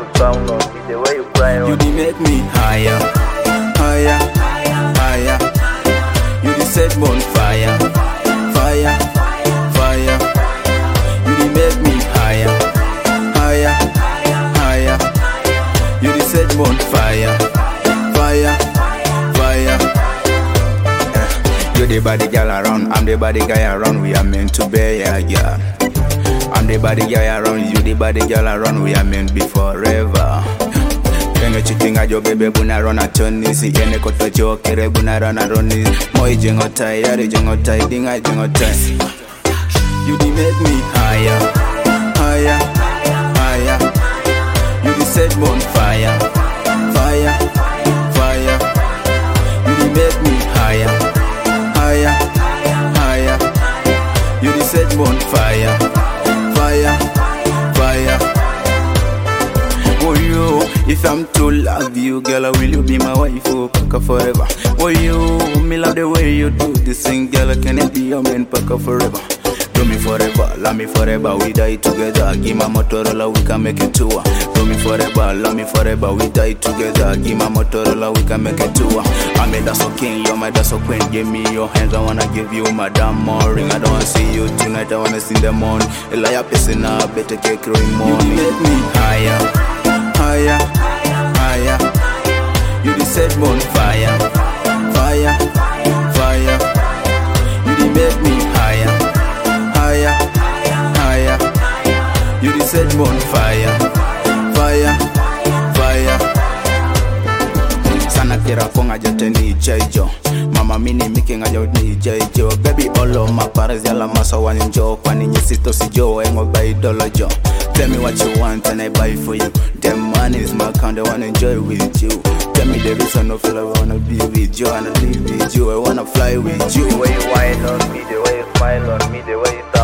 you frown on me, the way you cry on You did make me higher, higher, higher. You did set bonfire, fire, fire. You did make me higher, higher, higher. You did set bonfire, fire, fire. You the body girl around, I'm the body guy around. We are meant to be, yeah. I'm the body guy around, you the body girl around. We are meant to be forever. Tengo chitinga jo bebe buna rona choni si ene koto jo kere buna rona roni moi jengo tai yari jengo tai dinga jengo tai. You did make me higher, higher, higher. You did set bonfire, fire, fire. You did make me higher, higher, higher. You did set bonfire, fire, fire. Oh you, if I'm to love you, girl, will you be my wife oh, paka forever? Oh you, me love the way you do this thing, girl, can it be your man paka forever? Do me forever, love me forever, we die together. Give my Motorola, we can make it tour. Do me forever, love me forever, we die together. Give my Motorola, we can make it tour. I'm a Dasso king, you're my Dasso queen. Give me your hands, I wanna give you my damn ring. I don't wanna see you tonight, I wanna see the morning. Elia pissing up, better get growing more. You make me higher, higher, higher. You did set bonfire, fire, fire. You did make me higher, higher, higher. You did set bonfire, fire, fire. Sana kira konga jote ni jaijo. Mama mini making a jote ni jaijo. Baby all of my paras yala masa wanjo. Kwani nyisito si jo engo buy dollar jo. Tell me what you want and I buy for you. Them money is my account, I wanna enjoy with you. Tell me the reason I feel I wanna be with you. I wanna live with you, I wanna fly with you. the way you whine on me, the way you smile on me, the way you talk